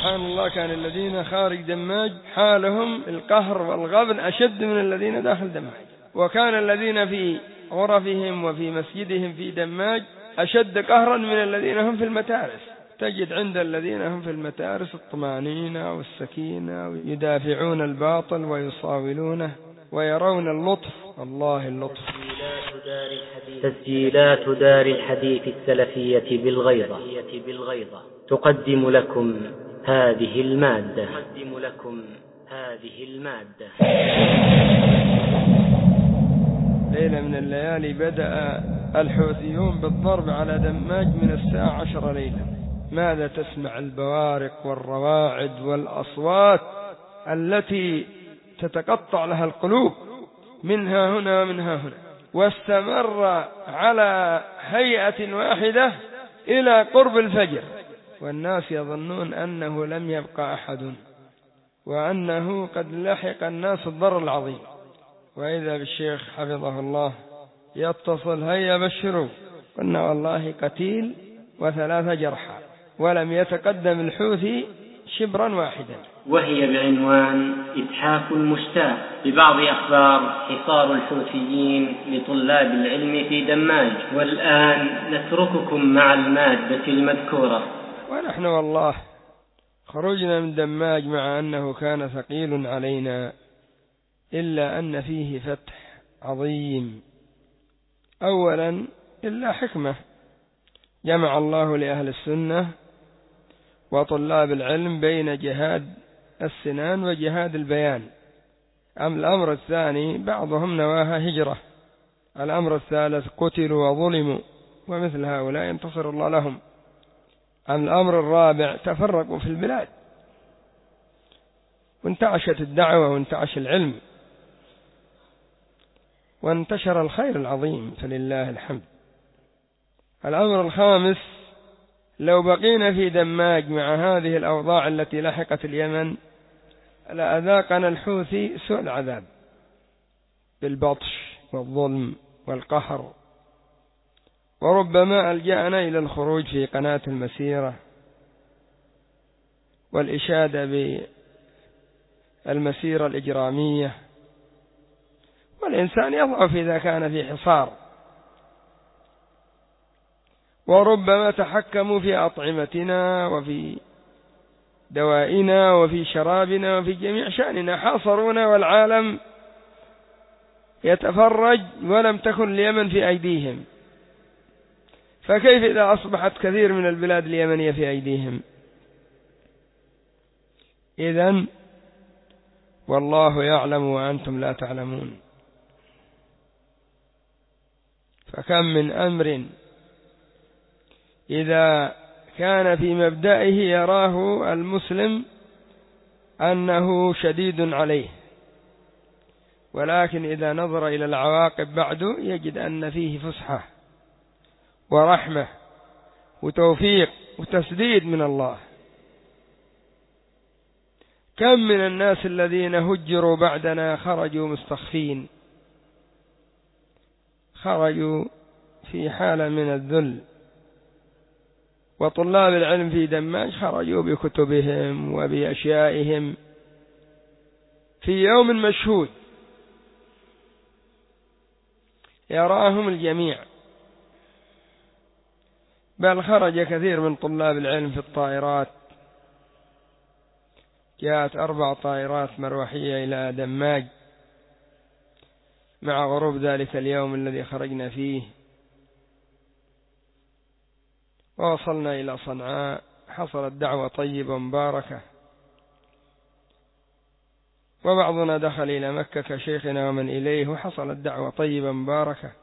سبحان الله كان الذين خارج دماج حالهم القهر والغبن أشد من الذين داخل دماج، وكان الذين في غرفهم وفي مسجدهم في دماج أشد قهرا من الذين هم في المتارس. تجد عند الذين هم في المتارس الطمأنينة والسكينة ويدافعون الباطل ويصاولونه ويرون اللطف. الله اللطف. تسجيلات دار الحديث السلفية بالغيضة تقدم لكم هذه المادة. ليلة من الليالي بدأ الحوثيون بالضرب على دماج من الساعة 10 ليلة. ماذا تسمع؟ البوارق والرواعد والأصوات التي تتقطع لها القلوب منها هنا ومنها هنا، واستمر على هيئة واحدة إلى قرب الفجر، والناس يظنون أنه لم يبقى أحد وأنه قد لحق الناس الضر العظيم. وإذا بالشيخ حفظه الله يتصل: هيا بشروا. قلنا والله قتيل و3 جرحى، ولم يتقدم الحوثي شبرا واحدا. وهي بعنوان إتحاف المشتاق ببعض أخبار حصار الحوثيين لطلاب العلم في دماج. والآن نترككم مع المادة المذكورة. ونحن والله خرجنا من دماج مع أنه كان ثقيل علينا، إلا أن فيه فتح عظيم. أولا إلا حكمة جمع الله لأهل السنة وطلاب العلم بين جهاد السنان وجهاد البيان. الأمر الثاني بعضهم نواها هجرة. الأمر الثالث قتلوا وظلموا، ومثل هؤلاء ينتصر الله لهم. الأمر الرابع تفرقوا في البلاد وانتعشت الدعوة وانتعش العلم وانتشر الخير العظيم، فلله الحمد. الأمر الخامس لو بقينا في دماج مع هذه الأوضاع التي لحقت اليمن لأذاقنا الحوثي سوء العذاب بالبطش والظلم والقهر، وربما ألجأنا إلى الخروج في قناة المسيرة والإشادة بالمسيرة الإجرامية. والإنسان يضعف إذا كان في حصار، وربما تحكموا في أطعمتنا وفي دوائنا وفي شرابنا وفي جميع شأننا، حاصرونا والعالم يتفرج ولم تكن اليمن في أيديهم، فكيف إذا أصبحت كثير من البلاد اليمنية في أيديهم؟ إذن والله يعلم وأنتم لا تعلمون. فكم من أمر إذا كان في مبدئه يراه المسلم أنه شديد عليه، ولكن إذا نظر إلى العواقب بعده يجد أن فيه فسحة ورحمة وتوفيق وتسديد من الله. كم من الناس الذين هجروا بعدنا خرجوا مستخفين، خرجوا في حالة من الذل، وطلاب العلم في دماج خرجوا بكتبهم وبأشيائهم في يوم مشهود يراهم الجميع، بل خرج كثير من طلاب العلم في الطائرات. جاءت 4 طائرات مروحية إلى دماج مع غروب ذلك اليوم الذي خرجنا فيه، ووصلنا إلى صنعاء. حصلت دعوة طيبة مباركة، وبعضنا دخل إلى مكة كشيخنا ومن إليه، وحصلت دعوة طيبة مباركة،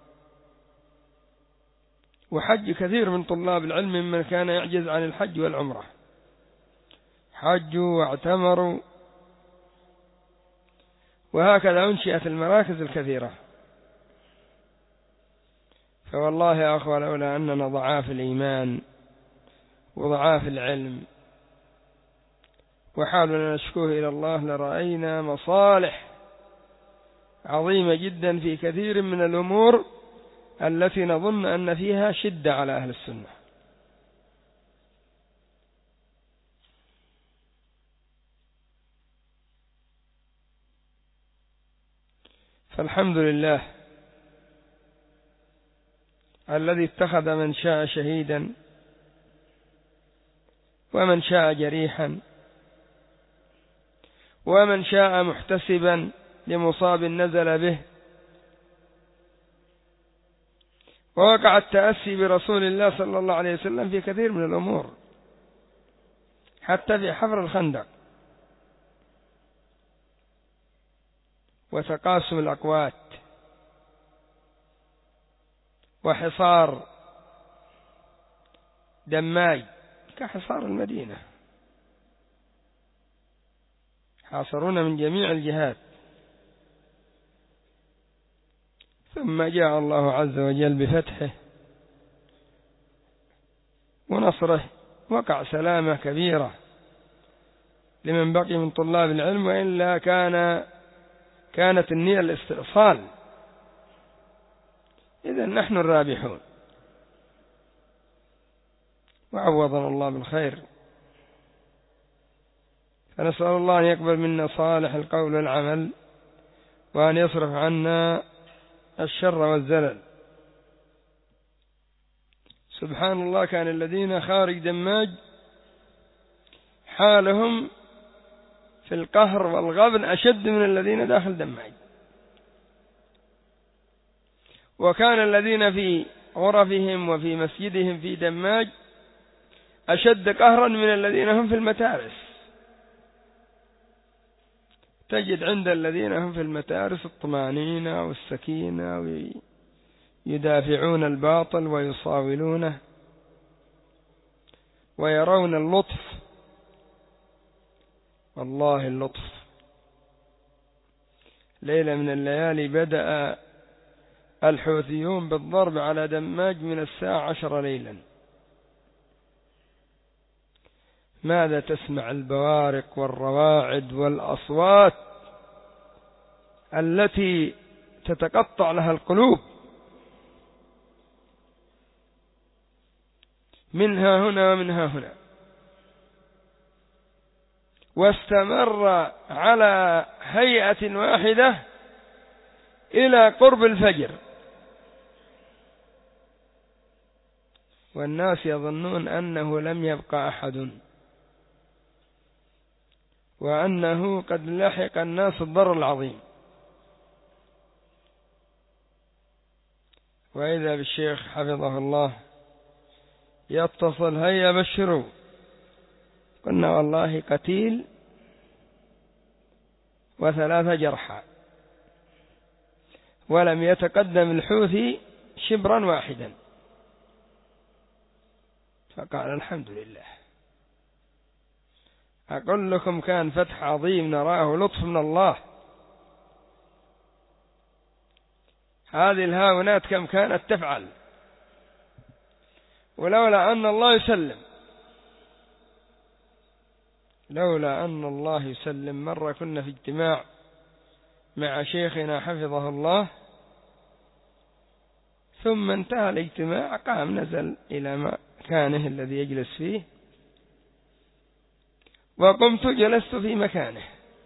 وحج كثير من طلاب العلم ممن كان يعجز عن الحج والعمرة، حجوا واعتمروا، وهكذا أنشئت المراكز الكثيرة. فوالله يا أخوة لولا أننا ضعاف الإيمان وضعاف العلم وحالنا نشكوه إلى الله لرأينا مصالح عظيمة جدا في كثير من الأمور التي نظن أن فيها شدة على أهل السنة. فالحمد لله الذي اتخذ من شاء شهيدا ومن شاء جريحا ومن شاء محتسبا لمصاب نزل به، ووقع التأسي برسول الله صلى الله عليه وسلم في كثير من الأمور، حتى في حفر الخندق وتقاسم الأقوات وحصار دماج كحصار المدينة، حاصرون من جميع الجهات. ثم جاء الله عز وجل بفتحه ونصره، وقع سلامة كبيرة لمن بقي من طلاب العلم، وإلا كانت النية الاستئصال. إذن نحن الرابحون، وعوضنا الله بالخير. فنسأل الله أن يقبل منا صالح القول والعمل، وأن يصرف عنا الشر والزلل. سبحان الله، كان الذين خارج دماج حالهم في القهر والغبن أشد من الذين داخل دماج، وكان الذين في غرفهم وفي مسجدهم في دماج أشد قهرا من الذين هم في المتارس. تجد عند الذين هم في المتارس الطمأنينة والسكينة، ويدافعون الباطل ويصاولونه، ويرون اللطف. والله اللطف. ليلة من الليالي بدأ الحوثيون بالضرب على دماج من 10 ليلا. ماذا تسمع البوارق والرواعد والأصوات التي تتقطع لها القلوب، منها هنا ومنها هنا. واستمر على هيئة واحدة إلى قرب الفجر، والناس يظنون أنه لم يبقى أحد، وأنه قد لحق الناس الضرر العظيم. وإذا بالشيخ حفظه الله يتصل: هيا بشروا. قلنا: والله قتيل و3 جرحى، ولم يتقدم الحوثي شبرا واحدا. فقال: الحمد لله. أقول لكم كان فتح عظيم نراه لطف من الله. هذه الهاونات كم كانت تفعل، ولولا أن الله يسلم، لولا أن الله يسلم. مرة كنا في اجتماع مع شيخنا حفظه الله، ثم انتهى الاجتماع، قام نزل إلى مكانه الذي يجلس فيه، وقمت جلست في مكانه،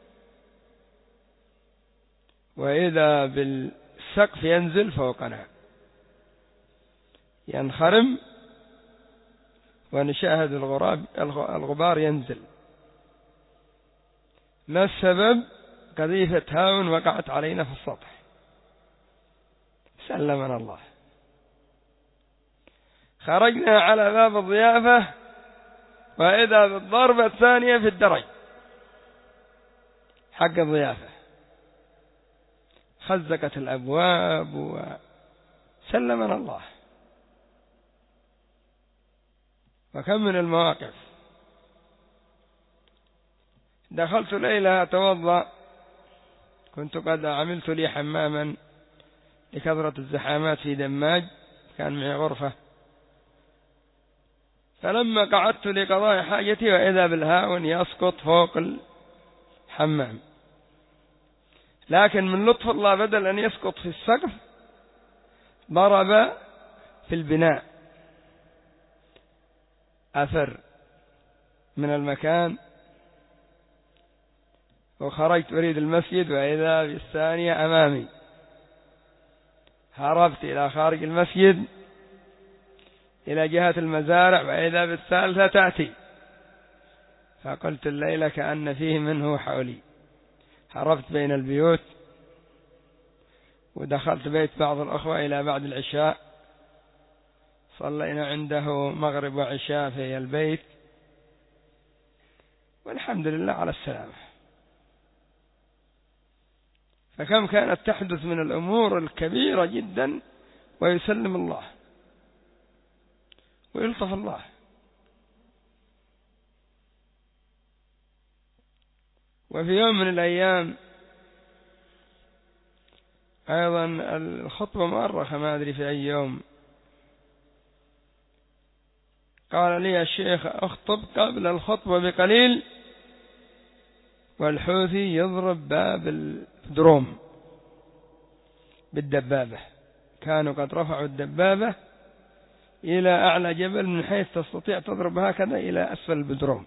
وإذا بالسقف ينزل فوقنا، ينخرم، ونشاهد الغبار ينزل. ما السبب؟ قذيفة هاون وقعت علينا في السطح. سلمنا الله. خرجنا على باب الضيافة، وإذا بالضربة الثانية في الدرج حق الضيافة، خزقت الأبواب، وسلمنا الله. وكم من المواقف. دخلت ليلة أتوضأ، كنت قد عملت لي حماما لكثرة الزحامات في دماج، كان معي غرفة، فلما قعدت لقضاء حاجتي وإذا بالهاون يسقط فوق الحمام، لكن من لطف الله بدل أن يسقط في السقف ضرب في البناء، أثر من المكان، وخرجت أريد المسجد وإذا بالثانية أمامي، هربت إلى خارج المسجد إلى جهة المزارع، وإذا بالثالثة تأتي، فقلت الليلة كأن فيه منه حولي. هربت بين البيوت ودخلت بيت بعض الأخوة إلى بعد العشاء، صلينا عنده مغرب وعشاء في البيت، والحمد لله على السلامة. فكم كانت تحدث من الأمور الكبيرة جدا ويسلم الله ويلطف الله. وفي يوم من الأيام أيضا الخطبة مؤرخة، ما أدري في أي يوم، قال لي الشيخ أخطب قبل الخطبة بقليل والحوثي يضرب باب الدروم بالدبابة. كانوا قد رفعوا الدبابة إلى أعلى جبل من حيث تستطيع تضرب هكذا إلى أسفل البدروم.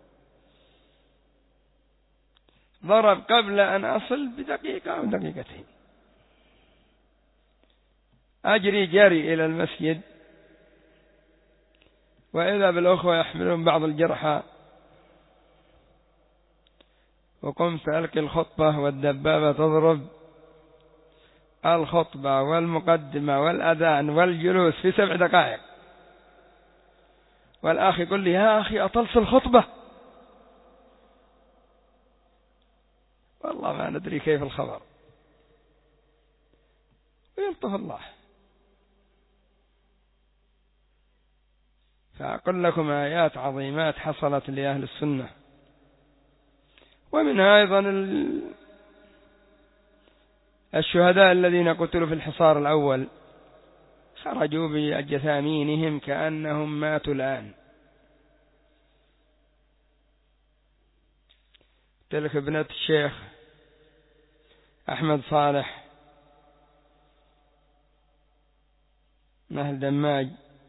ضرب قبل أن أصل بدقيقة أو دقيقتين. أجري جري إلى المسجد، وإذا بالأخوة يحملون بعض الجرحى، وقمت ألقي الخطبة والدبابة تضرب الخطبة والمقدمة والأذان والجلوس في 7 دقائق. والأخ يقول لي يا أخي أطلت الخطبة. والله ما ندري كيف الخبر، ويلطف الله. فأقول لكم آيات عظيمات حصلت لأهل السنة. ومنها أيضا الشهداء الذين قتلوا في الحصار الأول، خرجوا بأجثامينهم كأنهم ماتوا الآن. تلك ابنة الشيخ أحمد صالح من أهل دماج،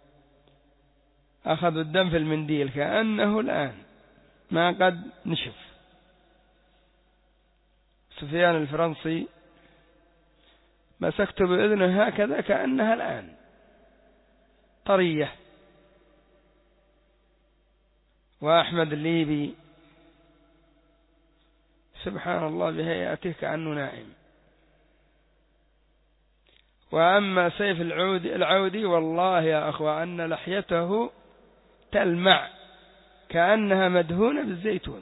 أخذوا الدم في المنديل كأنه الآن ما قد نشف. سفيان الفرنسي مسكت بإذنه هكذا كأنها الآن طرية. وأحمد الليبي سبحان الله بهيئته كأنه نائم. وأما سيف العودي والله يا أخوة أن لحيته تلمع كأنها مدهونة بالزيتون،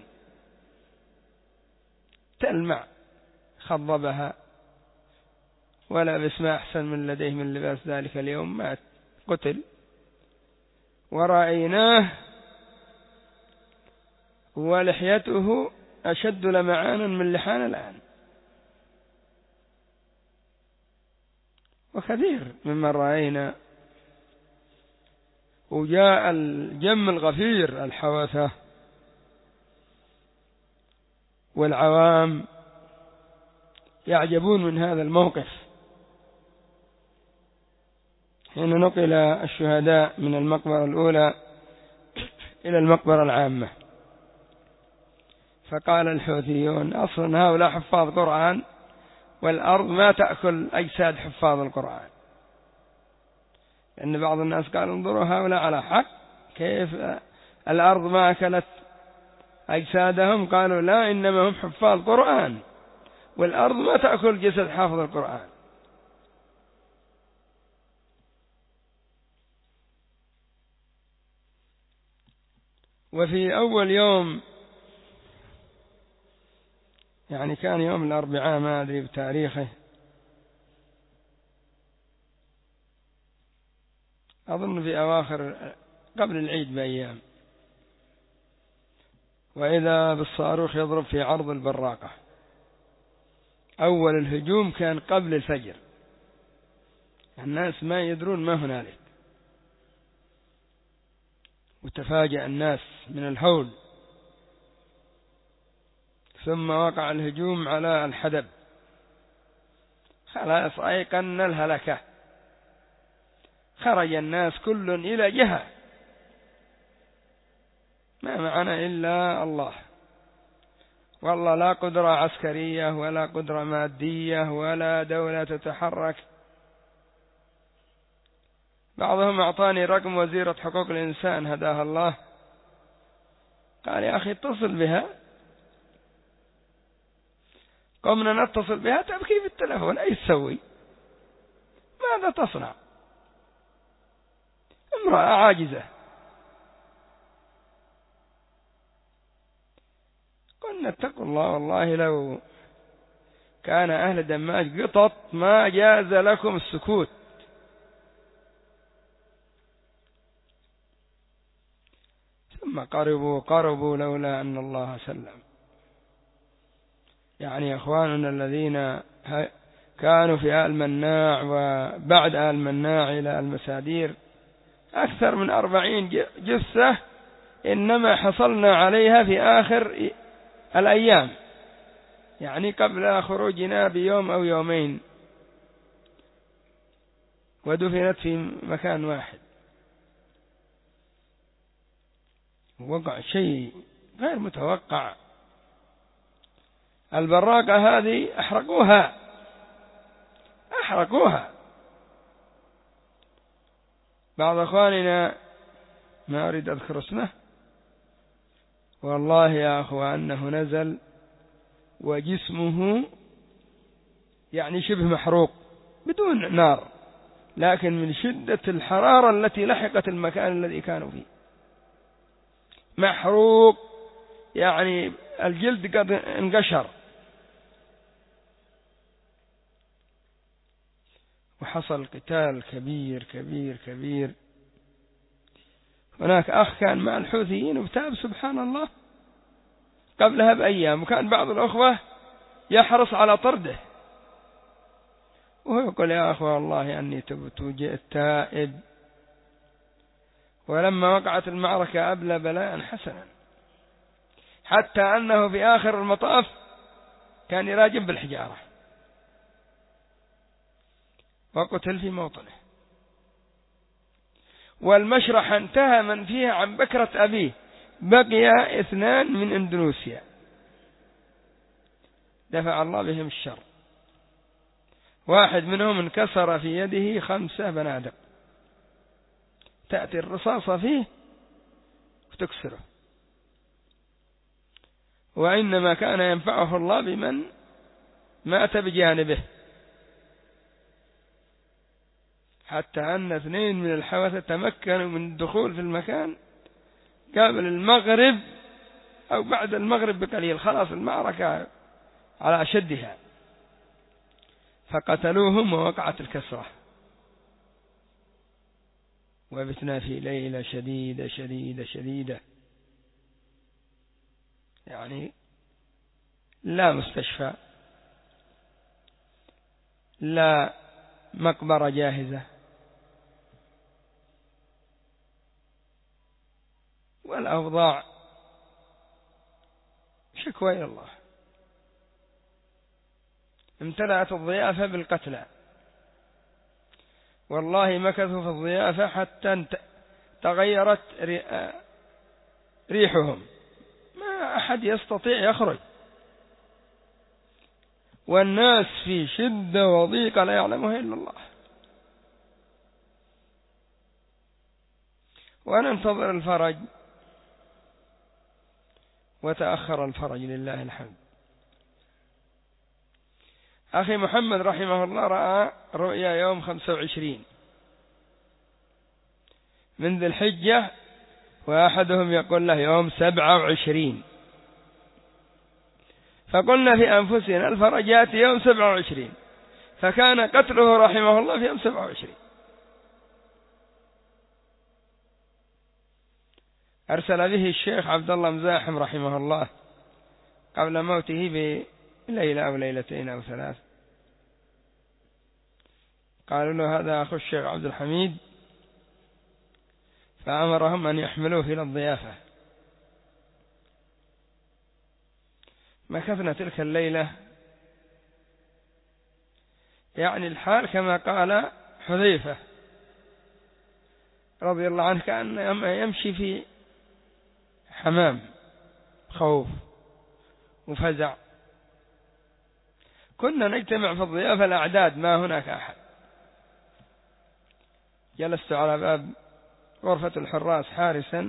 تلمع، خضبها ولا بسماء أحسن من لديه من لباس ذلك اليوم. مات قتل ورأيناه ولحيته أشد لمعانا من لحان الآن. وكثير مما رأينا. وجاء الجم الغفير الحوثة والعوام يعجبون من هذا الموقف حين نقل الشهداء من المقبرة الأولى إلى المقبرة العامة. فقال الحوثيون أصلا هؤلاء حفاظ قرآن والأرض ما تأكل أجساد حفاظ القرآن. لأن بعض الناس قالوا انظروا هؤلاء على حق، كيف الأرض ما أكلت أجسادهم؟ قالوا لا، إنما هم حفاظ قرآن والأرض ما تأكل جسد حافظ القرآن. وفي أول يوم، يعني كان يوم الأربعاء ما أدري بتاريخه، أظن في أواخر قبل العيد بأيام، وإذا بالصاروخ يضرب في عرض البراقة. أول الهجوم كان قبل الفجر، الناس ما يدرون ما هنالك، وتفاجأ الناس من الهول. ثم وقع الهجوم على الحدب، خلاص أيقن الهلكة. خرج الناس كل إلى جهة، ما معنا إلا الله. والله لا قدرة عسكرية ولا قدرة مادية ولا دولة تتحرك بعضهم أعطاني رقم وزيرة حقوق الإنسان هداها الله، قال يا أخي اتصل بها. قمنا نتصل بها تبكي في التلفون، أي تسوي؟ ماذا تصنع؟ امرأة عاجزة. قلنا اتقوا الله، والله لو كان أهل دماج قطط ما جاز لكم السكوت. ثم قربوا لولا أن الله سلم. يعني أخواننا الذين كانوا في آل مناع وبعد آل مناع إلى المسادير أكثر من 40 جثة إنما حصلنا عليها في آخر الأيام، يعني قبل خروجنا بيوم أو يومين، ودفنت في مكان واحد. وقع شيء غير متوقع. البراقة هذه أحرقوها. بعض أخواننا ما أريد أذكر اسمه، والله يا أخوة أنه نزل وجسمه يعني شبه محروق بدون نار، لكن من شدة الحرارة التي لحقت المكان الذي كانوا فيه محروق، يعني الجلد قد انقشر. وحصل قتال كبير كبير كبير. هناك أخ كان مع الحوثيين وتاب سبحان الله قبلها بأيام، وكان بعض الأخوة يحرص على طرده، وهو يقول يا أخوة والله أني تبت وجئت تائب. ولما وقعت المعركة أبلى بلاء حسنا، حتى أنه في آخر المطاف كان يراجم بالحجارة وقتل في موطنه. والمشرحة انتهى من فيها عن بكرة أبيه، بقي 2 من إندونيسيا دفع الله بهم الشر. واحد منهم انكسر في يده 5 بنادق، تأتي الرصاصة فيه وتكسره. وإنما كان ينفعه الله بمن مات بجانبه، حتى أن 2 من الحوثة تمكنوا من الدخول في المكان قبل المغرب أو بعد المغرب بقليل، خلاص المعركة على أشدها، فقتلوهم ووقعت الكسرة. وبتنا في ليلة شديدة شديدة شديدة، يعني لا مستشفى، لا مقبرة جاهزة، والأوضاع شكوى إلى الله. امتلأت الضيافة بالقتلى، والله مكثوا في الضيافة حتى تغيرت ريحهم، ما أحد يستطيع يخرج، والناس في شدة وضيق لا يعلمها إلا الله. وننتظر الفرج، وتأخر الفرج لله الحمد. أخي محمد رحمه الله رأى رؤيا يوم 25 من ذي الحجة، وأحدهم يقول له يوم 27، فقلنا في أنفسنا الفرج يأتي يوم 27، فكان قتله رحمه الله في يوم 27. أرسل به الشيخ عبد الله مزاحم رحمه الله قبل موته بليلة أو ليلتين أو 3، قالوا له هذا أخو الشيخ عبد الحميد، فأمرهم أن يحملوه إلى الضيافة. مكثنا تلك الليلة، يعني الحال كما قال حذيفة رضي الله عنه، كأن يمشي في حمام، خوف وفزع. كنا نجتمع في الضيافة الأعداد، ما هناك أحد، جلست على باب غرفة الحراس حارسا،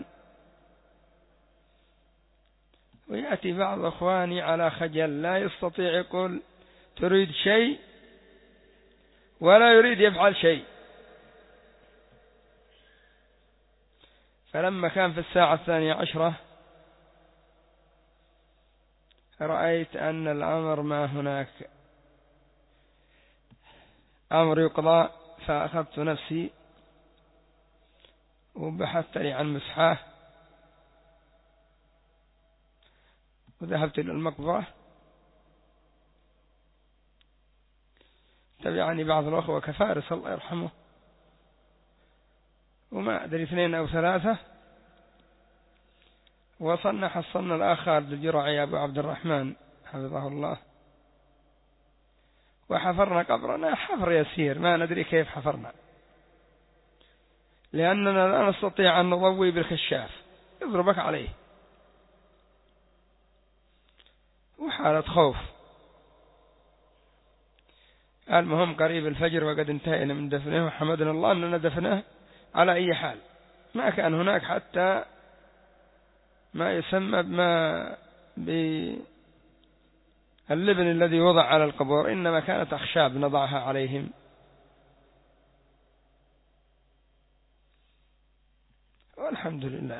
ويأتي بعض أخواني على خجل لا يستطيع يقول تريد شيء ولا يريد يفعل شيء. فلما كان في الساعة 12 رأيت أن الأمر ما هناك أمر يقضى، فأخذت نفسي وبحثت لي عن مسحاه وذهبت إلى المقبرة. تبعني بعض الأخوة كفارس الله يرحمه، وما أدري 2 أو 3، وصلنا حصلنا الآخر بالجرعي أبو عبد الرحمن حفظه الله، وحفرنا قبرنا حفر يسير ما ندري كيف حفرنا، لأننا لا نستطيع أن نضوي بالخشاف يضربك عليه، وحالة خوف. المهم قريب الفجر وقد انتهينا من دفنه، وحمدنا الله أننا دفنه على أي حال. ما كان هناك حتى ما يسمى باللبن الذي وضع على القبور، إنما كانت أخشاب نضعها عليهم. والحمد لله.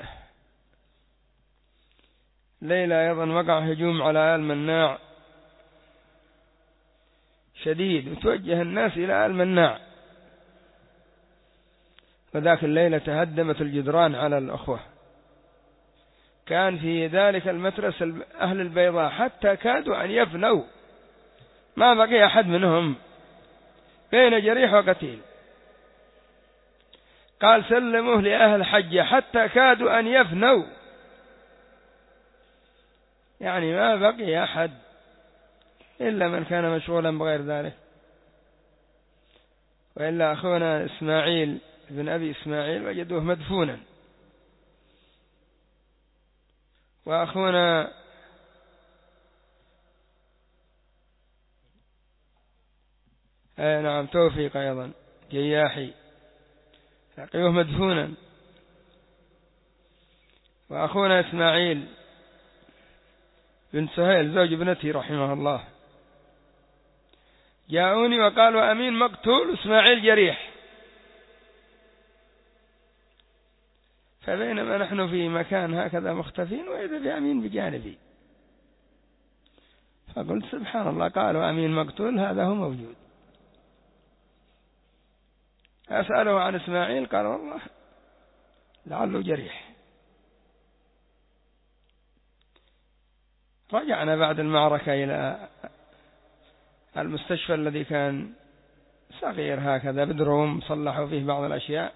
ليلة أيضا وقع هجوم على آل مناع شديد، وتوجه الناس إلى آل مناع، وذاك الليلة تهدمت الجدران على الأخوة. كان في ذلك المترس أهل البيضاء حتى كادوا أن يفنوا، ما بقي أحد منهم بين جريح وقتيل. قال سلموه لأهل حجة حتى كادوا أن يفنوا، يعني ما بقي أحد إلا من كان مشغولا بغير ذلك. وإلا أخونا إسماعيل بن أبي إسماعيل وجدوه مدفونا، وأخونا نعم توفيق أيضا جياحي لقيوه مدفونا، وأخونا إسماعيل بن سهيل زوج ابنتي رحمه الله جاءوني وقالوا أمين مقتول إسماعيل جريح. فبينما نحن في مكان هكذا مختفين وإذا بأمين بجانبي، فقلت سبحان الله، قالوا أمين مقتول هذا هو موجود. أسأله عن إسماعيل قال والله لعله جريح. رجعنا بعد المعركة إلى المستشفى الذي كان صغير هكذا بدروم، صلحوا فيه بعض الأشياء،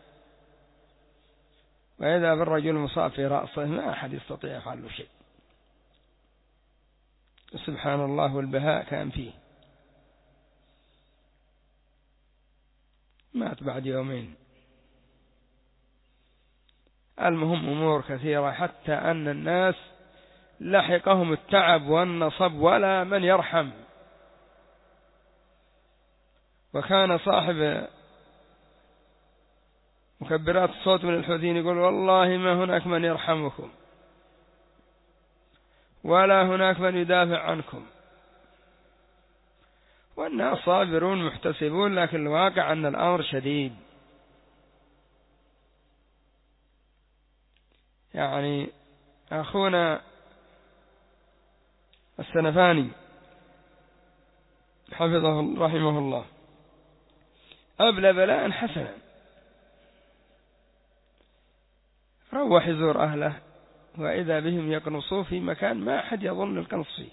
وإذا بالرجل مصاب في رأسه ما أحد يستطيع يفعل له شيء. سبحان الله، والبهاء كان فيه. مات بعد يومين. المهم أمور كثيرة، حتى أن الناس لحقهم التعب والنصب ولا من يرحم. وكان صاحب مكبرات الصوت من الحوثيين يقول والله ما هناك من يرحمكم ولا هناك من يدافع عنكم، والناس صابرون محتسبون، لكن الواقع أن الأمر شديد. يعني أخونا السنفاني حفظه رحمه الله أبلى بلاء حسنا، روح يزور أهله وإذا بهم يقنصوا في مكان ما أحد يظن القنص فيه.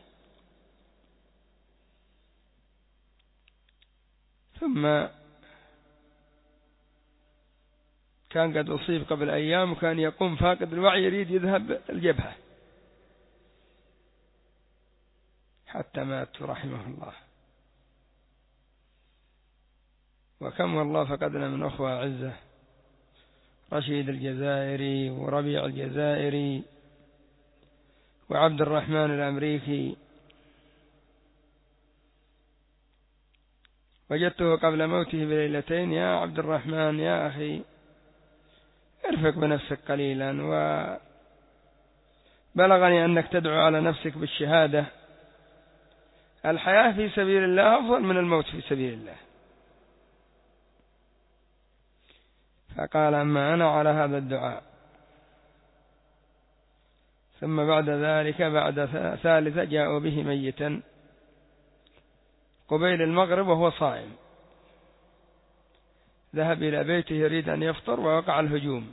ثم كان قد أصيب قبل أيام، وكان يقوم فاقد الوعي يريد يذهب الجبهة حتى مات رحمه الله. وكم والله فقدنا من أخوة عزة، رشيد الجزائري وربيع الجزائري وعبد الرحمن الأمريكي وجدته قبل موته بليلتين: يا عبد الرحمن يا أخي، ارفق بنفسك قليلا، وبلغني أنك تدعو على نفسك بالشهادة. الحياة في سبيل الله أفضل من الموت في سبيل الله. فقال: أما أنا على هذا الدعاء. ثم بعد ذلك بعد ثالثة جاءوا به ميتا قبيل المغرب وهو صائم، ذهب إلى بيته يريد أن يفطر ووقع الهجوم،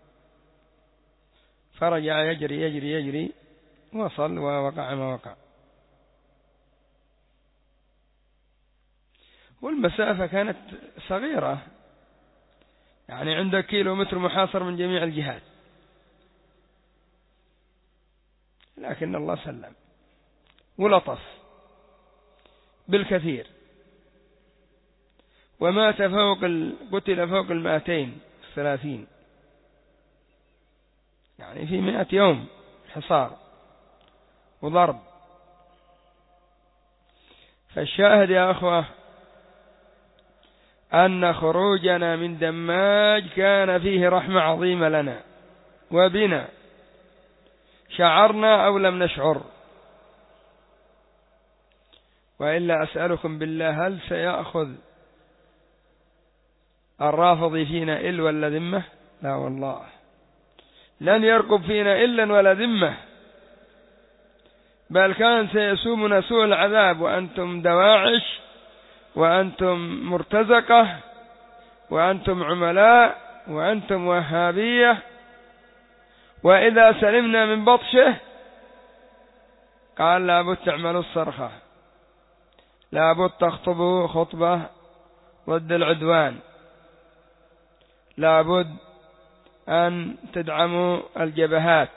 فرجع يجري يجري يجري، وصل ووقع ما وقع، والمسافة كانت صغيرة، يعني عند كيلومتر محاصر من جميع الجهات، لكن الله سلم ولطف بالكثير، ومات قتل فوق 230، يعني في 100 يوم حصار وضرب. فالشاهد يا أخوة أن خروجنا من دماج كان فيه رحمة عظيمة لنا وبنا، شعرنا أو لم نشعر. وإلا أسألكم بالله، هل سيأخذ الرافضي فينا إل ولا ذمة؟ لا والله، لن يرقب فينا إلا ولا ذمة، بل كان سيسومنا سوء العذاب، وأنتم دواعش، وأنتم مرتزقة، وأنتم عملاء، وأنتم وهابية. وإذا سلمنا من بطشه قال: لابد تعملوا الصرخة، لابد تخطبوا خطبة ضد العدوان، لابد أن تدعموا الجبهات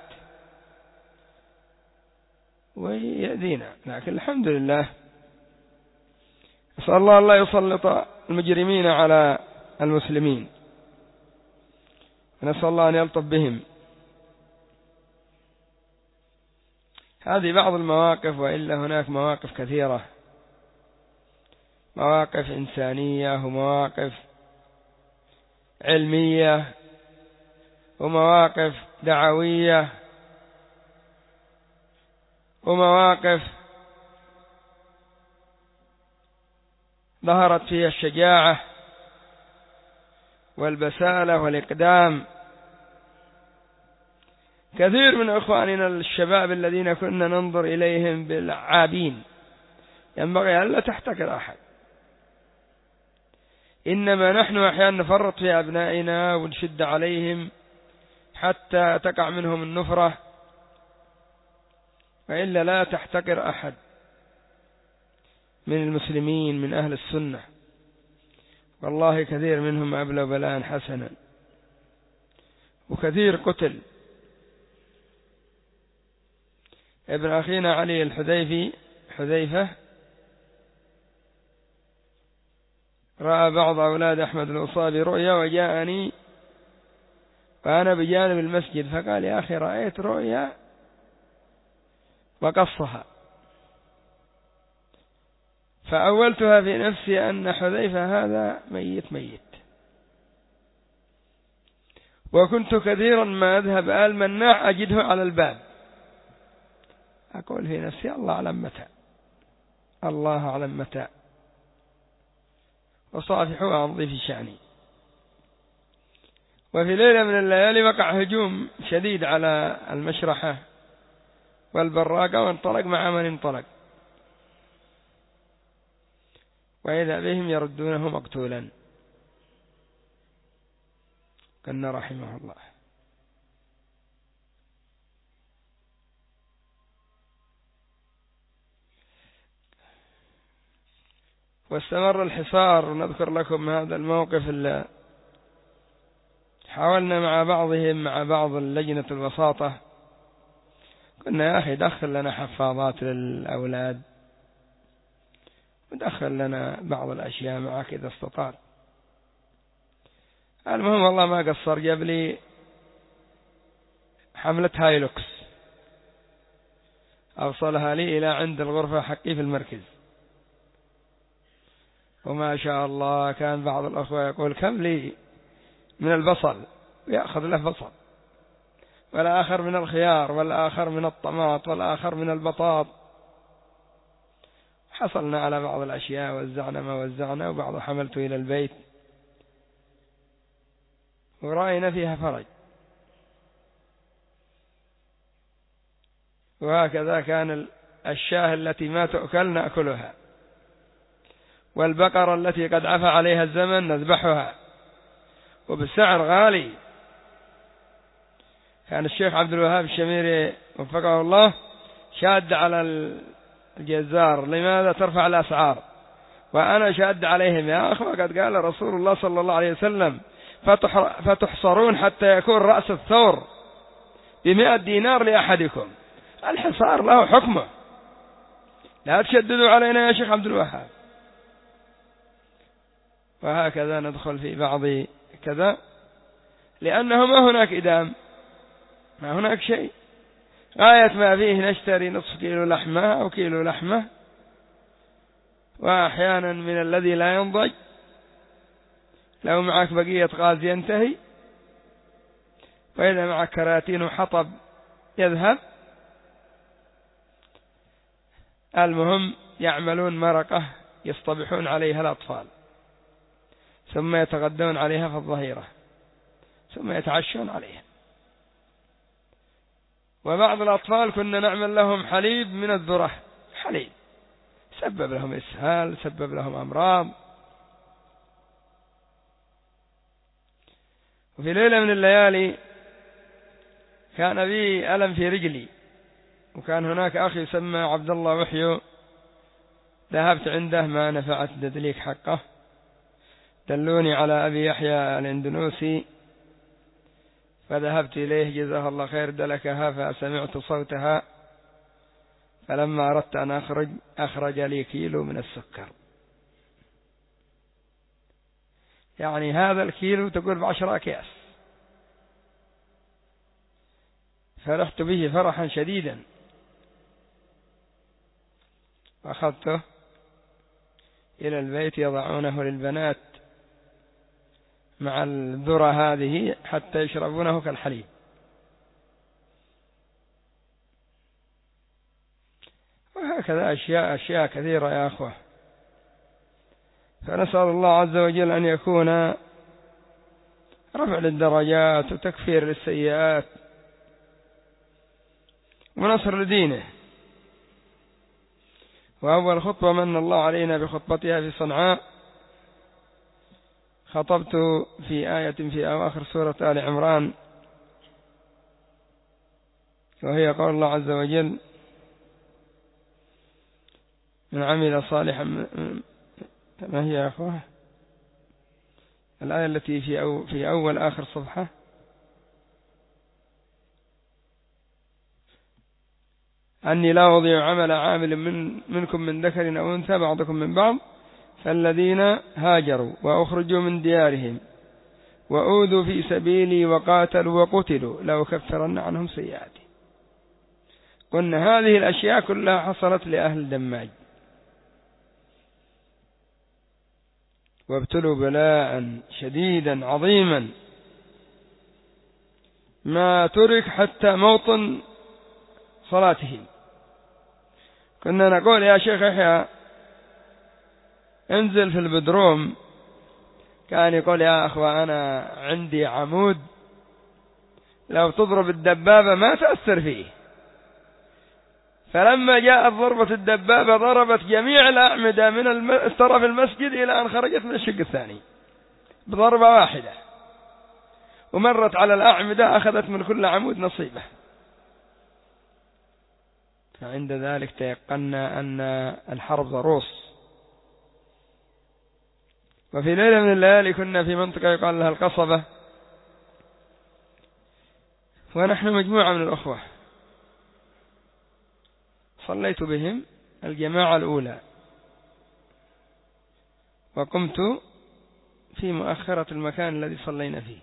ويأذينا. لكن الحمد لله، أسأل الله لا يسلط المجرمين على المسلمين، ونسأل الله أن يلطف بهم. هذه بعض المواقف، وإلا هناك مواقف كثيرة، مواقف إنسانية، ومواقف علمية، ومواقف دعوية، ومواقف ظهرت فيها الشجاعة والبسالة والإقدام. كثير من إخواننا الشباب الذين كنا ننظر إليهم بالعابين ينبغي أن لا تحتقر أحد، إنما نحن أحيانا نفرط في أبنائنا ونشد عليهم حتى تقع منهم النفرة، وإلا لا تحتقر أحد من المسلمين من أهل السنة، والله كثير منهم أبلوا بلاء حسنا، وكثير قتل. ابن أخينا علي حذيفة رأى بعض أولاد أحمد الأصابي رؤيا، وجاءني وأنا بجانب المسجد، فقال: يا أخي رأيت رؤيا وقصها، فأولتها في نفسي أن حذيفة هذا ميت، وكنت كثيرا ما أذهب آل مناع أجده على الباب، أقول في نفسي: الله أعلم متى، الله أعلم متى، وصافحوا أمضي في شأني. وفي ليلة من الليالي وقع هجوم شديد على المشرحة والبراقة، وانطلق مع من انطلق، وإذا بهم يردونه مقتولا. كان رحمه الله. واستمر الحصار. ونذكر لكم هذا الموقف اللي حاولنا مع بعضهم، مع بعض اللجنة الوساطة، قلنا: يا أخي دخل لنا حفاظات للأولاد، ودخل لنا بعض الأشياء معك إذا استطعت. المهم والله ما قصر، جاب لي حملة هايلوكس، أوصلها لي إلى عند الغرفة حقي في المركز، وما شاء الله كان بعض الأخوة يقول كم لي من البصل، يأخذ له بصل، والآخر من الخيار، والآخر من الطماط، والآخر من البطاط. حصلنا على بعض الأشياء، وزعنا ما وزعنا، وبعض حملته إلى البيت ورأينا فيها فرج. وهكذا كان الشاه التي ما تؤكل نأكلها، والبقرة التي قد عفى عليها الزمن نذبحها وبسعر غالي. كان الشيخ عبد الوهاب الشميري وفقه الله شاد على الجزار: لماذا ترفع الأسعار؟ وأنا شاد عليهم: يا أخوة، قد قال رسول الله صلى الله عليه وسلم: فتحصرون حتى يكون رأس الثور ب100 دينار لأحدكم. الحصار له حكمه، لا تشددوا علينا يا شيخ عبد الوهاب. وهكذا ندخل في بعض كذا، لأنه ما هناك إدام، ما هناك شيء. غاية ما فيه نشتري نصف كيلو لحمة أو كيلو لحمة، وأحيانا من الذي لا ينضج، لو معك بقية غاز ينتهي، وإذا معك كراتين وحطب يذهب. المهم يعملون مرقة يصطبحون عليها الأطفال، ثم يتغدون عليها في الظهيرة، ثم يتعشون عليها. وبعض الأطفال كنا نعمل لهم حليب من الذرة، حليب سبب لهم إسهال، سبب لهم أمراض. وفي ليلة من الليالي كان بي ألم في رجلي، وكان هناك أخي يسمى عبد الله وحيو، ذهبت عنده، ما نفعت تدليك حقه، دلوني على أبي يحيى الإندونوسي، فذهبت إليه جزاه الله خير، دلكها فسمعت صوتها، فلما أردت أن أخرج لي كيلو من السكر. يعني هذا الكيلو تقول ب10 أكياس. فرحت به فرحا شديدا، وأخذته إلى البيت يضعونه للبنات مع الذرة هذه حتى يشربونه كالحليب. وهكذا أشياء كثيرة يا أخوة. فنسأل الله عز وجل أن يكون رفع للدرجات وتكفير للسيئات ونصر لدينه. وأول خطبة من الله علينا بخطبتها في صنعاء، خطبت في آية في أواخر سورة آل عمران، وهي قول الله عز وجل: من عمل صالحا. ما هي يا أخوة الآية التي في أول آخر صفحة؟ أني لا أضيع عمل عامل منكم من ذكر أو أنثى بعضكم من بعض، فالذين هاجروا وأخرجوا من ديارهم وأوذوا في سبيلي وقاتلوا وقتلوا لأكفرن عنهم سيئاتهم. قلنا هذه الأشياء كلها حصلت لأهل دماج، وابتلوا بلاء شديدا عظيما ما ترك حتى موطن صلاتهم. كنا نقول يا شيخ يحيى انزل في البدروم، كان يقول: يا أخوة أنا عندي عمود لو تضرب الدبابة ما تأثر فيه. فلما جاءت ضربة الدبابة ضربت جميع الأعمدة من طرف المسجد إلى أن خرجت من الشق الثاني بضربة واحدة، ومرت على الأعمدة أخذت من كل عمود نصيبه. فعند ذلك تيقنا أن الحرب ضروس. وفي ليلة من الليالي كنا في منطقة يقال لها القصبة، ونحن مجموعة من الأخوة، صليت بهم الجماعة الأولى، وقمت في مؤخرة المكان الذي صلينا فيه،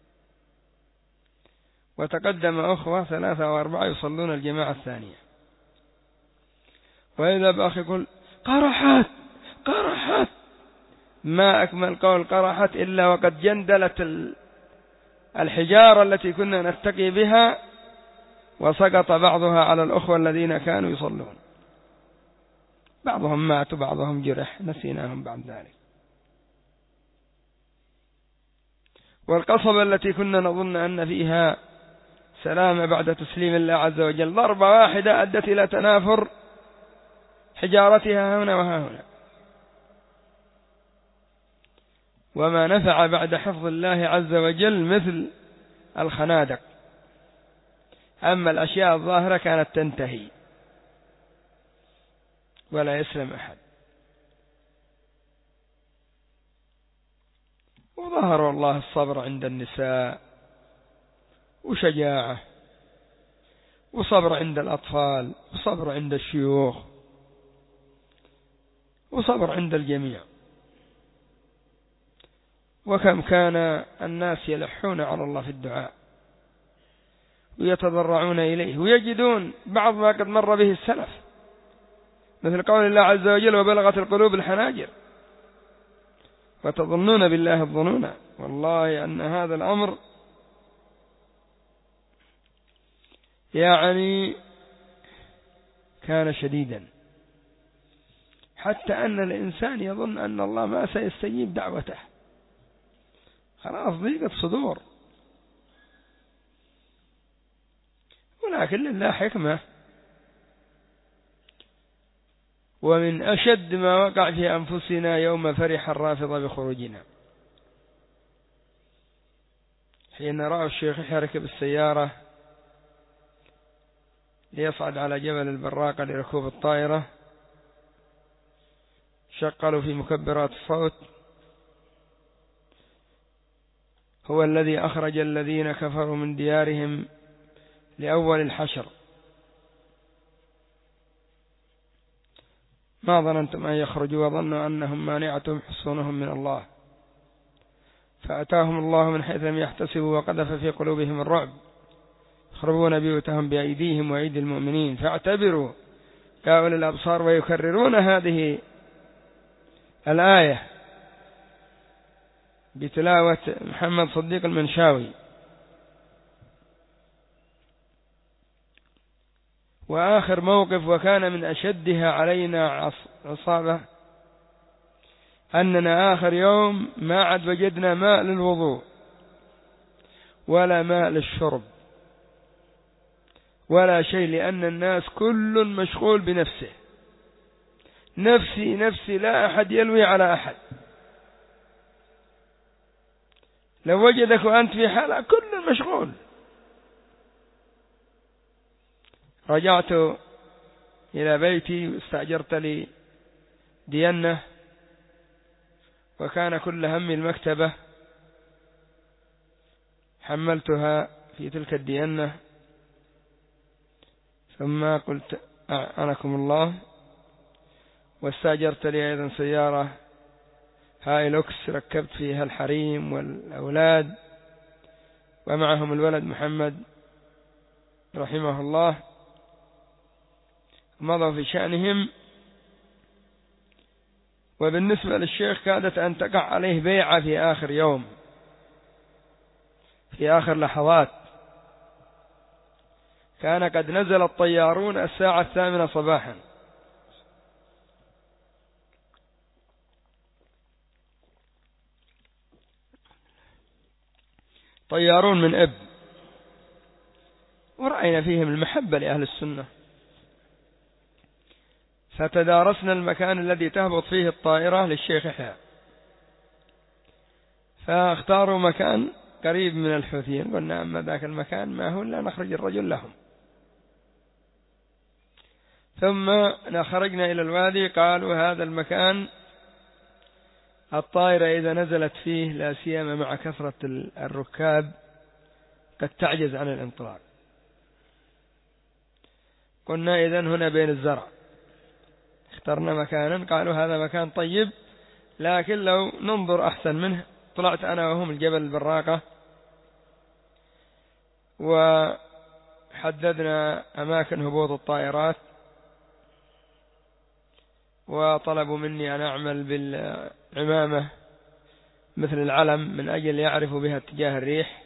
وتقدم أخوة 3 و4 يصلون الجماعة الثانية، وإذا بأخي يقول: قرحات قرحات. ما أكمل قول قرحت إلا وقد جندلت الحجارة التي كنا نتقي بها، وسقط بعضها على الأخوة الذين كانوا يصلون، بعضهم مات وبعضهم جرح، نسيناهم بعد ذلك. والقصبة التي كنا نظن أن فيها سلامة بعد تسليم الله عز وجل، ضربة واحدة أدت إلى تنافر حجارتها هنا وها هنا. وما نفع بعد حفظ الله عز وجل مثل الخنادق، أما الأشياء الظاهرة كانت تنتهي ولا يسلم أحد. وظهر والله الصبر عند النساء، وشجاعة، وصبر عند الأطفال، وصبر عند الشيوخ، وصبر عند الجميع. وكم كان الناس يلحون على الله في الدعاء ويتضرعون إليه، ويجدون بعض ما قد مر به السلف، مثل قول الله عز وجل: وبلغت القلوب الحناجر وتظنون بالله الظنون. والله أن هذا الأمر يعني كان شديدا، حتى أن الإنسان يظن أن الله ما سيستجيب دعوته، خلاص ضيقت صدور. ولكن لله حكمة. ومن أشد ما وقع في أنفسنا يوم فرح الرافضة بخروجنا، حين رأوا الشيخ يركب السيارة ليصعد على جبل البراقة لركوب الطائرة، شغلوا في مكبرات الصوت: هو الذي أخرج الذين كفروا من ديارهم لأول الحشر، ما ظننتم أن يخرجوا وظنوا أنهم مانعتهم حصونهم من الله، فأتاهم الله من حيث لم يحتسبوا وقذف في قلوبهم الرعب، يخربون بيوتهم بأيديهم وأيدي المؤمنين فاعتبروا يا أولي الأبصار. ويكررون هذه الآية بتلاوة محمد صديق المنشاوي. وآخر موقف وكان من أشدها علينا عصابة، أننا آخر يوم ما عاد وجدنا ماء للوضوء ولا ماء للشرب ولا شيء، لأن الناس كل مشغول بنفسه، نفسي نفسي، لا أحد يلوي على أحد. لو وجدك وأنت في حالة كل مشغول. رجعت إلى بيتي واستأجرت لي دينة، وكان كل همي المكتبة، حملتها في تلك الدينة، ثم قلت أعنكم الله، واستأجرت لي أيضا سيارة هايلوكس ركبت فيها الحريم والأولاد ومعهم الولد محمد رحمه الله، مضوا في شأنهم. وبالنسبة للشيخ كادت أن تقع عليه بيعة في آخر يوم، في آخر لحظات. كان قد نزل الطيارون الساعة 8 صباحا، طيارون من إب، ورأينا فيهم المحبة لأهل السنة، فتدارسنا المكان الذي تهبط فيه الطائرة للشيخ يحيى، فاختاروا مكان قريب من الحوثيين. قلنا أما ذاك المكان ما هو إلا نخرج الرجل لهم. ثم خرجنا إلى الوادي، قالوا هذا المكان الطائرة إذا نزلت فيه لا سيما مع كثرة الركاب قد تعجز عن الانطلاق. قلنا إذن هنا بين الزرع. اخترنا مكانا، قالوا هذا مكان طيب لكن لو ننظر أحسن منه. طلعت أنا وهم الجبل البراقة، وحددنا أماكن هبوط الطائرات، وطلبوا مني أن أعمل بالعمامة مثل العلم من أجل يعرفوا بها اتجاه الريح،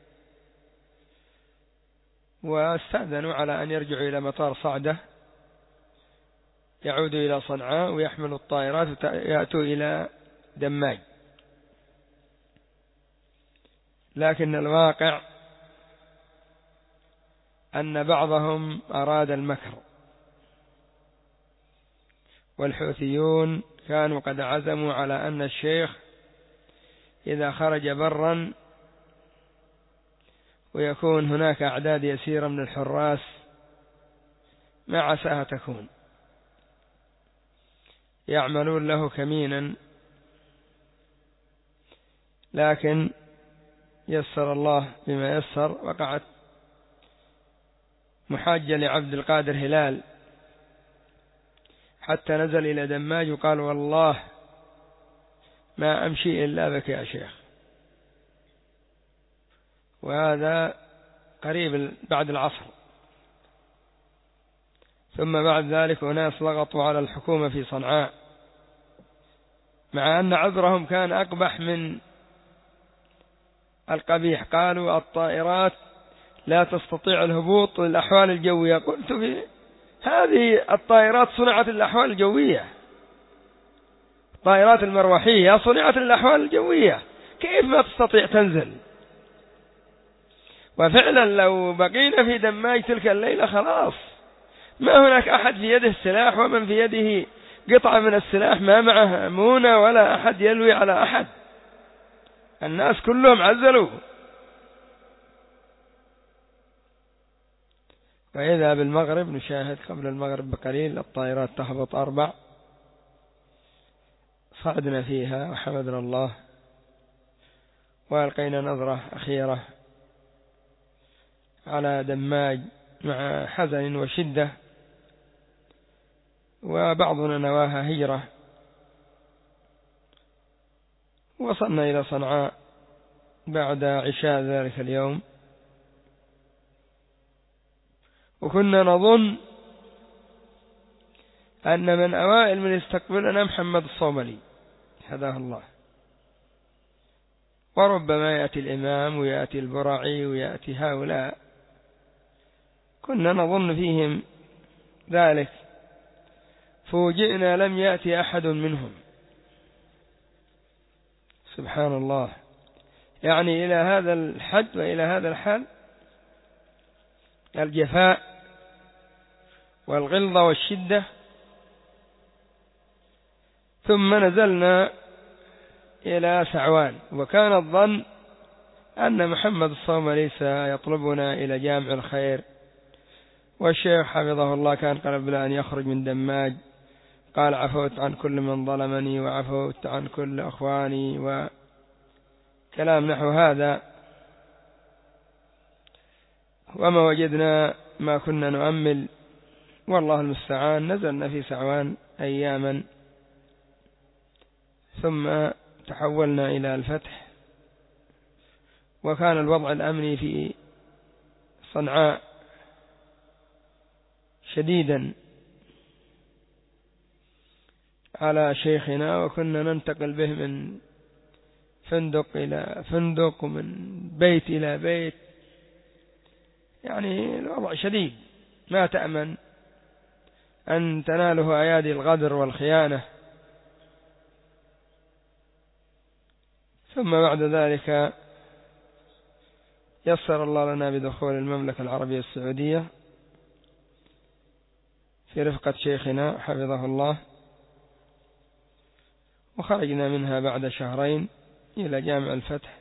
واستأذنوا على أن يرجعوا إلى مطار صعدة يعودوا إلى صنعاء ويحملوا الطائرات ويأتوا إلى دماج. لكن الواقع أن بعضهم أراد المكر، والحوثيون كانوا قد عزموا على أن الشيخ إذا خرج برا ويكون هناك أعداد يسيرة من الحراس ما عساها تكون يعملون له كمينا، لكن يسر الله بما يسر. وقعت محاجة لعبد القادر هلال حتى نزل إلى دماج وقال والله ما أمشي إلا بك يا شيخ، وهذا قريب بعد العصر. ثم بعد ذلك أناس لغطوا على الحكومة في صنعاء، مع أن عذرهم كان أقبح من القبيح. قالوا الطائرات لا تستطيع الهبوط للأحوال الجوية. قلت هذه الطائرات صنعت للأحوال الجوية، الطائرات المروحية صنعت للأحوال الجوية، كيف ما تستطيع تنزل؟ وفعلا لو بقينا في دماج تلك الليلة خلاص ما هناك أحد في يده السلاح، ومن في يده قطعة من السلاح ما معه مونة ولا أحد يلوي على أحد، الناس كلهم عزلوا. وإذا بالمغرب نشاهد قبل المغرب بقليل الطائرات تهبط 4، صعدنا فيها وحمدنا الله وألقينا نظرة أخيرة على دماج مع حزن وشدة، وبعضنا نواها هجرة. وصلنا إلى صنعاء بعد عشاء ذلك اليوم، وكنا نظن أن من أوائل من يستقبلنا محمد الصومالي هداه الله، وربما يأتي الإمام ويأتي البرعي ويأتي هؤلاء، كنا نظن فيهم ذلك، فوجئنا لم يأتي أحد منهم. سبحان الله، يعني إلى هذا الحد وإلى هذا الحال الجفاء والغلظة والشدة. ثم نزلنا إلى سعوان، وكان الظن أن محمد الصومالي سيطلبنا إلى جامع الخير، والشيخ حفظه الله كان قبل أن يخرج من دماج قال عفوت عن كل من ظلمني وعفوت عن كل أخواني وكلام نحو هذا. وما وجدنا ما كنا نؤمل، والله المستعان. نزلنا في سعوان أياما ثم تحولنا إلى الفتح، وكان الوضع الأمني في صنعاء شديدا على شيخنا، وكنا ننتقل به من فندق إلى فندق ومن بيت إلى بيت، يعني الوضع شديد ما تأمن أن تناله أيادي الغدر والخيانة. ثم بعد ذلك يسر الله لنا بدخول المملكة العربية السعودية في رفقة شيخنا حفظه الله، وخرجنا منها بعد شهرين إلى جامع الفتح،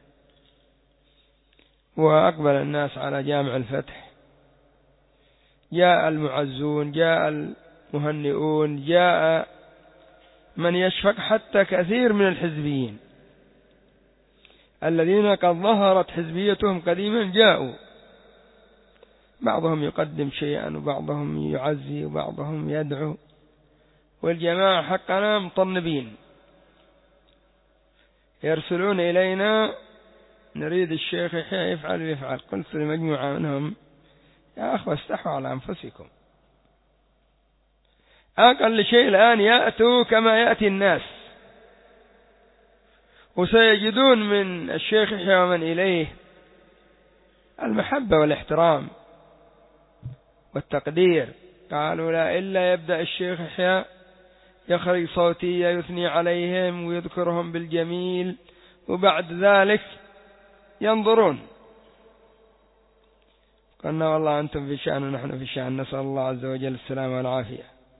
وأقبل الناس على جامع الفتح، جاء المعزون، جاء المهنئون، جاء من يشفق، حتى كثير من الحزبيين الذين قد ظهرت حزبيتهم قديما جاءوا، بعضهم يقدم شيئا وبعضهم يعزي وبعضهم يدعو، والجماعة حقنا مطنبين يرسلون إلينا نريد الشيخ يفعل ويفعل. قلت لمجموعة منهم يا أخوة استحوا على أنفسكم، أقل شيء الآن يأتوا كما يأتي الناس، وسيجدون من الشيخ يحيى ومن إليه المحبة والاحترام والتقدير. قالوا لا إلا يبدأ الشيخ يحيى يخرج صوتية يثني عليهم ويذكرهم بالجميل، وبعد ذلك ينظرون. قلنا والله أنتم في شأن ونحن في شأن، نسأل الله عز وجل السلامة والعافية.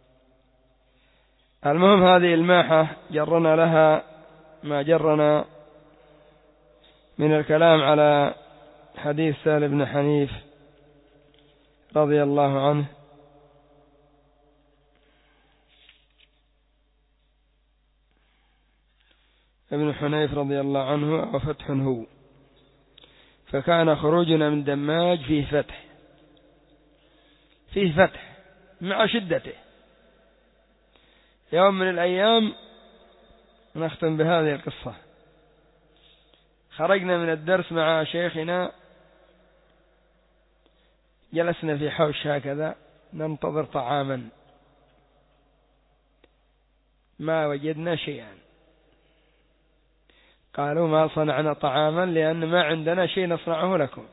المهم هذه الماحة جرنا لها ما جرنا من الكلام على حديث سهل بن حنيف رضي الله عنه. ابن حنيف رضي الله عنه وفتح هو، فكان خروجنا من دماج فيه فتح مع شدته. يوم من الأيام نختم بهذه القصة. خرجنا من الدرس مع شيخنا، جلسنا في حوش هكذا ننتظر طعاما، ما وجدنا شيئا. قالوا ما صنعنا طعاما لأن ما عندنا شيء نصنعه لكم.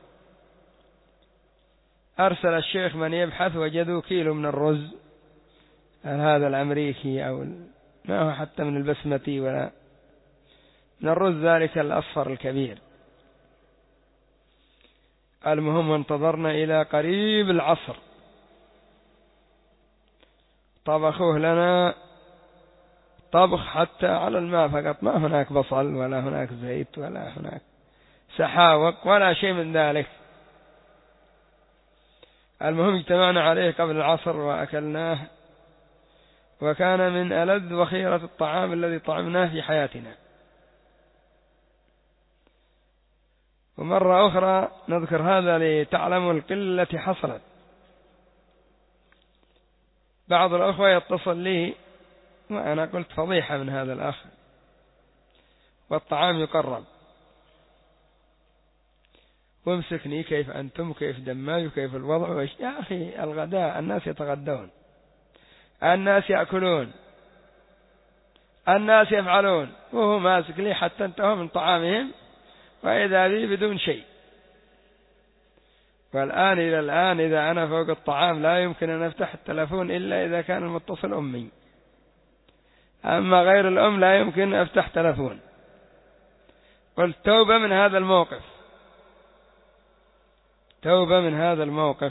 أرسل الشيخ من يبحث، وجدوا كيلو من الرز، هذا الأمريكي أو ما هو حتى من البسمتي ولا من الرز ذلك الأصفر الكبير. المهم انتظرنا إلى قريب العصر، طبخوه لنا طبخ حتى على الماء فقط، ما هناك بصل ولا هناك زيت ولا هناك سحاوق ولا شيء من ذلك. المهم اجتمعنا عليه قبل العصر وأكلناه، وكان من ألذ وخيرة الطعام الذي طعمناه في حياتنا. ومرة أخرى نذكر هذا لتعلموا القلة حصلت. بعض الأخوة يتصل لي وأنا قلت فضيحة من هذا الأخ، والطعام يقرب، وامسكني كيف أنتم كيف دماج وكيف الوضع. يا أخي الغداء الناس يتغدون، الناس يأكلون، الناس يفعلون، وهو ماسك لي حتى انتهوا من طعامهم وإذا بي بدون شيء. والآن إلى الآن إذا أنا فوق الطعام لا يمكن أن أفتح التلفون إلا إذا كان المتصل أمي، أما غير الأم لا يمكن أفتح تلفون. قلت توبة من هذا الموقف، توبة من هذا الموقف.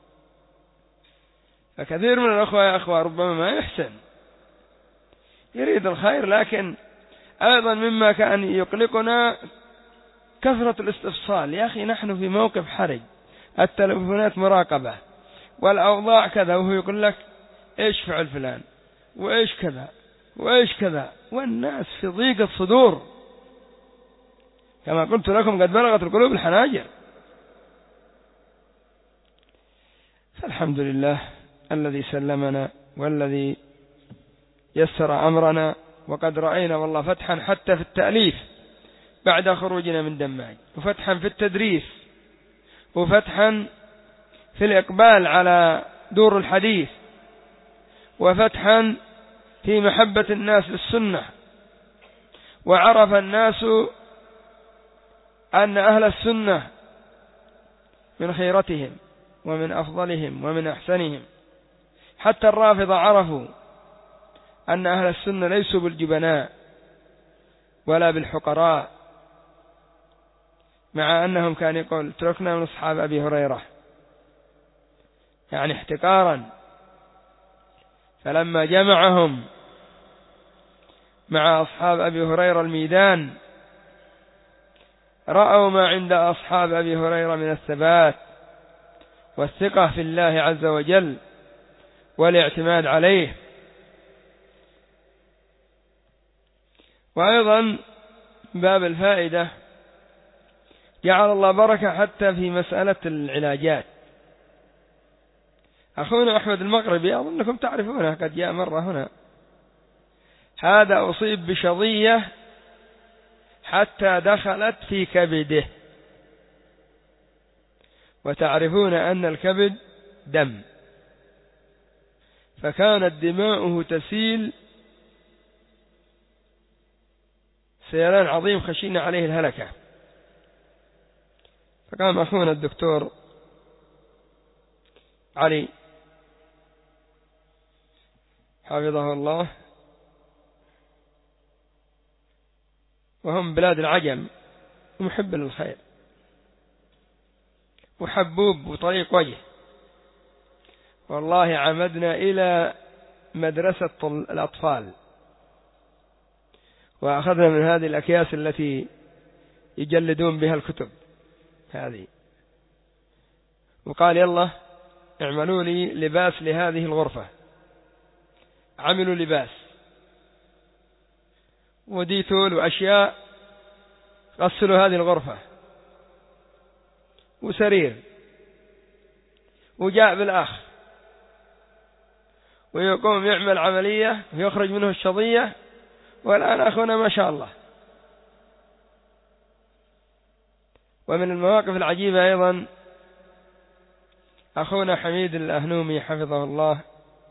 فكثير من الأخوة يا أخوة ربما ما يحسن، يريد الخير، لكن أيضا مما كان يقلقنا كثرة الاستفصال. يا أخي نحن في موقف حرج، التلفونات مراقبة والأوضاع كذا، وهو يقول لك إيش فعل فلان وإيش كذا وإيش كذا، والناس في ضيقة صدور كما قلت لكم قد بلغت القلوب الحناجر. فالحمد لله الذي سلمنا والذي يسر أمرنا، وقد رأينا والله فتحا حتى في التأليف بعد خروجنا من دماج، وفتحا في التدريس، وفتحا في الإقبال على دور الحديث، وفتحا في محبة الناس للسنة. وعرف الناس أن أهل السنة من خيرتهم ومن أفضلهم ومن أحسنهم. حتى الرافضة عرفوا أن أهل السنة ليسوا بالجبناء ولا بالحقراء، مع أنهم كان يقول تركنا من أصحاب أبي هريرة، يعني احتقارا. فلما جمعهم مع أصحاب أبي هريرة الميدان، رأوا ما عند أصحاب أبي هريرة من الثبات والثقة في الله عز وجل والاعتماد عليه. وأيضا باب الفائدة، جعل الله بركة حتى في مسألة العلاجات. أخونا أحمد المغربي أظنكم تعرفونه، قد جاء مرة هنا، هذا أصيب بشظية حتى دخلت في كبده، وتعرفون أن الكبد دم، فكانت دماؤه تسيل سيلان عظيم خشينا عليه الهلكة. فقام أخونا الدكتور علي حفظه الله، وهم بلاد العجم، محب للخير وحبوب وطريق وجه، والله عمدنا إلى مدرسة الأطفال وأخذنا من هذه الأكياس التي يجلدون بها الكتب هذه، وقال يلا اعملوا لي لباس لهذه الغرفة. عملوا لباس وديتول وأشياء، غسلوا هذه الغرفة وسرير، وجاء بالأخ ويقوم يعمل عملية ويخرج منه الشظية، والآن أخونا ما شاء الله. ومن المواقف العجيبة أيضا أخونا حميد الأهنومي حفظه الله،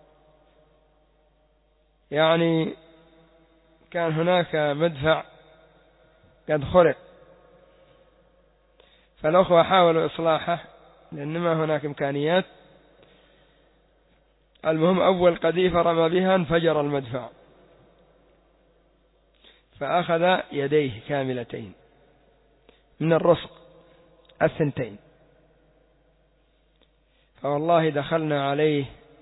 يعني كان هناك مدفع قد خرق، فالأخوة حاولوا إصلاحه لأن ما هناك إمكانيات. المهم أول قذيفة رمى بها انفجر المدفع، فأخذ يديه كاملتين من الرسق الثنتين. فوالله دخلنا عليه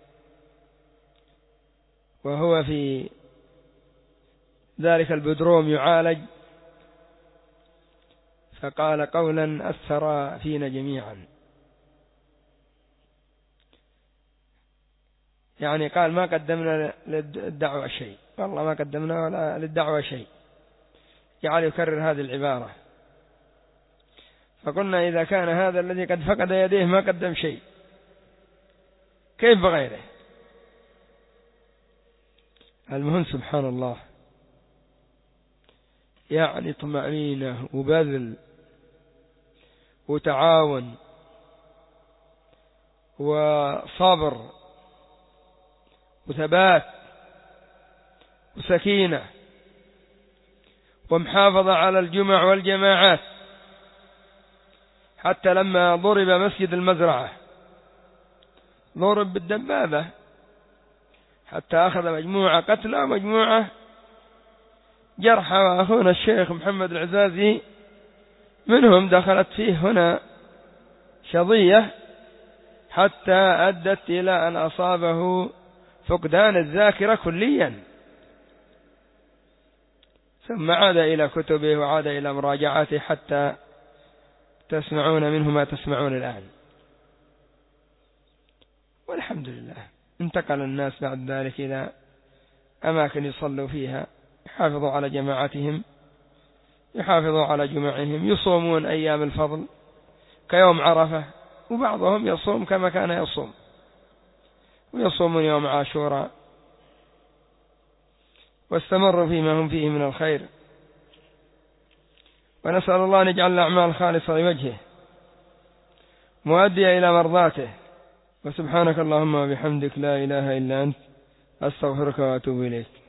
وهو في ذلك البدروم يعالج، فقال قولا أثر فينا جميعا، يعني قال ما قدمنا للدعوة شيء، والله ما قدمنا ولا للدعوة شيء، يعني يكرر هذه العبارة. فقلنا إذا كان هذا الذي قد فقد يديه ما قدم شيء، كيف بغيره؟ المهم سبحان الله، يعني طمأنينة وبذل وتعاون وصبر وثبات وسكينة ومحافظة على الجمع والجماعات، حتى لما ضرب مسجد المزرعة ضرب بالدبابة حتى أخذ مجموعة قتلى ومجموعة جرحى، وأخونا الشيخ محمد العزازي منهم دخلت فيه هنا شظية حتى أدت إلى أن أصابه فقدان الذاكرة كليا، ثم عاد إلى كتبه وعاد إلى مراجعاته حتى تسمعون منه ما تسمعون الآن. والحمد لله انتقل الناس بعد ذلك إلى أماكن يصلوا فيها، يحافظوا على جماعتهم، يحافظوا على جمعهم، يصومون أيام الفضل كيوم عرفة، وبعضهم يصوم كما كان يصوم، ويصومون يوم عاشوراء، واستمروا فيما هم فيه من الخير. ونسأل الله أن يجعل الأعمال خالصة لوجهه مؤدية إلى مرضاته. وسبحانك اللهم وبحمدك لا إله إلا أنت أستغفرك وأتوب إليك.